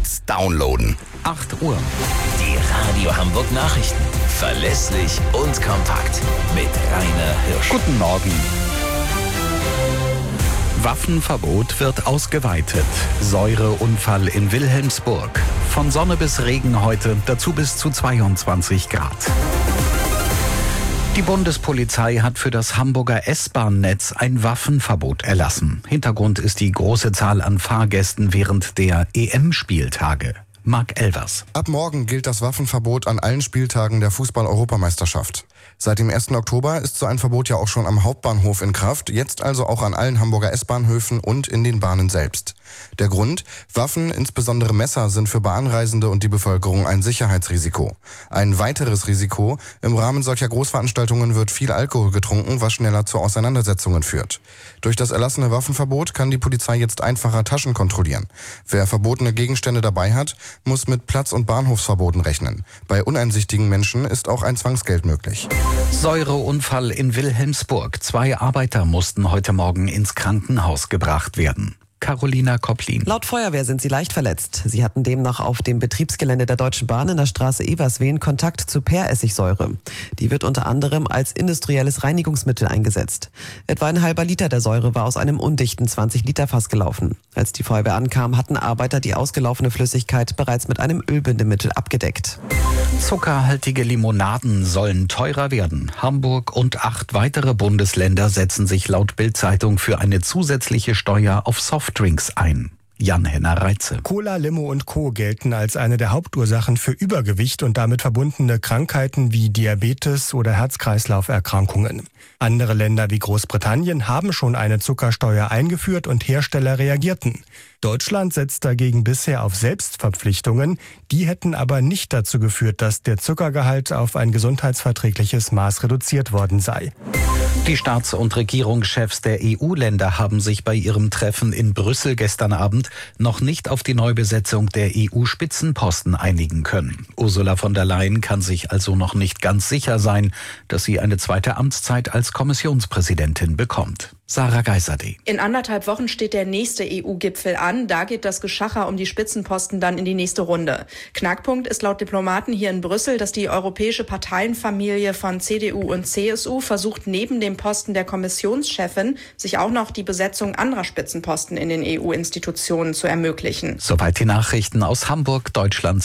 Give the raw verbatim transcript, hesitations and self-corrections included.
Jetzt downloaden. acht Uhr. Die Radio Hamburg Nachrichten. Verlässlich und kompakt. Mit Rainer Hirsch. Guten Morgen. Waffenverbot wird ausgeweitet. Säureunfall in Wilhelmsburg. Von Sonne bis Regen heute, dazu bis zu zweiundzwanzig Grad. Die Bundespolizei hat für das Hamburger S-Bahn-Netz ein Waffenverbot erlassen. Hintergrund ist die große Zahl an Fahrgästen während der E M-Spieltage. Marc Elvers. Ab morgen gilt das Waffenverbot an allen Spieltagen der Fußball-Europameisterschaft. Seit dem ersten Oktober ist so ein Verbot ja auch schon am Hauptbahnhof in Kraft, jetzt also auch an allen Hamburger S-Bahnhöfen und in den Bahnen selbst. Der Grund? Waffen, insbesondere Messer, sind für Bahnreisende und die Bevölkerung ein Sicherheitsrisiko. Ein weiteres Risiko: Im Rahmen solcher Großveranstaltungen wird viel Alkohol getrunken, was schneller zu Auseinandersetzungen führt. Durch das erlassene Waffenverbot kann die Polizei jetzt einfacher Taschen kontrollieren. Wer verbotene Gegenstände dabei hat, muss mit Platz- und Bahnhofsverboten rechnen. Bei uneinsichtigen Menschen ist auch ein Zwangsgeld möglich. Säureunfall in Wilhelmsburg. Zwei Arbeiter mussten heute Morgen ins Krankenhaus gebracht werden. Carolina Kopplin. Laut Feuerwehr sind sie leicht verletzt. Sie hatten demnach auf dem Betriebsgelände der Deutschen Bahn in der Straße Everswehen Kontakt zu Peressigsäure. Die wird unter anderem als industrielles Reinigungsmittel eingesetzt. Etwa ein halber Liter der Säure war aus einem undichten zwanzig Liter Fass gelaufen. Als die Feuerwehr ankam, hatten Arbeiter die ausgelaufene Flüssigkeit bereits mit einem Ölbindemittel abgedeckt. Zuckerhaltige Limonaden sollen teurer werden. Hamburg und acht weitere Bundesländer setzen sich laut Bild-Zeitung für eine zusätzliche Steuer auf Softdrinks ein. Jan-Henner Reitze. Cola, Limo und Co. gelten als eine der Hauptursachen für Übergewicht und damit verbundene Krankheiten wie Diabetes oder Herz-Kreislauf-Erkrankungen. Andere Länder wie Großbritannien haben schon eine Zuckersteuer eingeführt und Hersteller reagierten. Deutschland setzt dagegen bisher auf Selbstverpflichtungen. Die hätten aber nicht dazu geführt, dass der Zuckergehalt auf ein gesundheitsverträgliches Maß reduziert worden sei. Die Staats- und Regierungschefs der E U-Länder haben sich bei ihrem Treffen in Brüssel gestern Abend noch nicht auf die Neubesetzung der E U-Spitzenposten einigen können. Ursula von der Leyen kann sich also noch nicht ganz sicher sein, dass sie eine zweite Amtszeit als Kommissionspräsidentin bekommt. Sarah Geiserde. In anderthalb Wochen steht der nächste E U-Gipfel an. Da geht das Geschacher um die Spitzenposten dann in die nächste Runde. Knackpunkt ist laut Diplomaten hier in Brüssel, dass die europäische Parteienfamilie von C D U und C S U versucht, neben dem Posten der Kommissionschefin sich auch noch die Besetzung anderer Spitzenposten in den E U-Institutionen zu ermöglichen. Soweit die Nachrichten aus Hamburg, Deutschland.